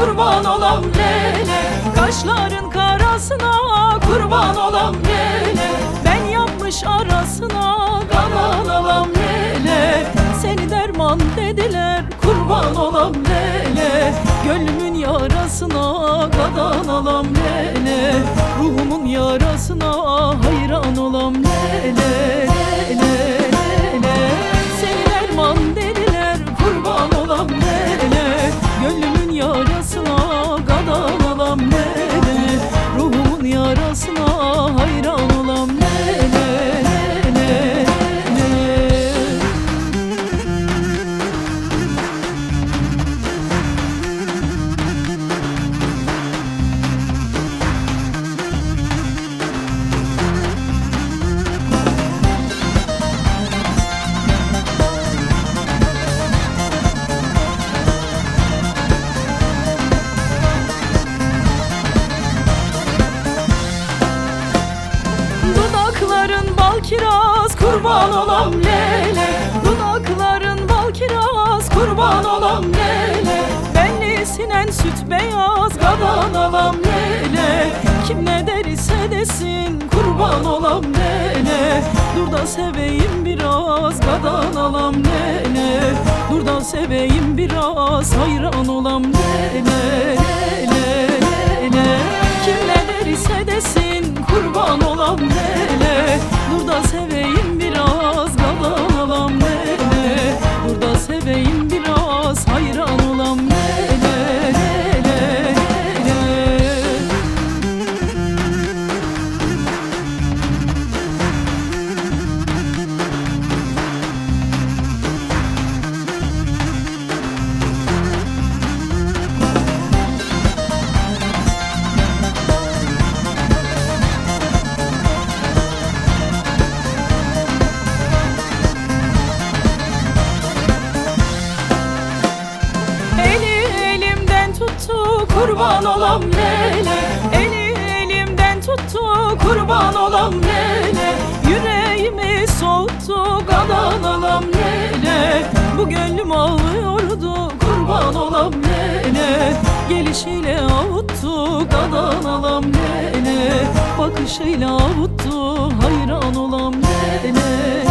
kurban olam lele. Kaşların karasına kurban olam lele. Ben yapmış arasına kalan olam lele. Seni derman dediler kurban olam lele. Gönlümün yarasına kadan olam lele. Ruhumun yarasına hayran olam lele, lele, lele. Seni derman dediler kurban olam lele. Gönlümün yarasına kadan olam lele. Ruhumun yarasına hayran olam lele, lele, lele. Dudakların bal kiraz kurban olam lele. Dudakların bal kiraz kurban olam lele. Belli sinen süt beyaz kadan olam lele. Kim ne derse desin kurban olam lele. Dur da seveyim biraz kadan olam lele. Dur da seveyim biraz hayran olam lele, lele, lele. Kim ne derse desin kurban olam lele. Dur da seveyim biraz kalan olam lele. Dur da seveyim biraz hayran olam lele, lele, lele. Kurban olam lele. Eli elimden tuttu kurban olam lele. Yüreğimi soğuttu kadan olam lele. Bu gönlüm ağlıyordu kurban olam lele. Gelişiyle avuttu kadan olam lele. Bakışıyla avuttu hayran olam lele.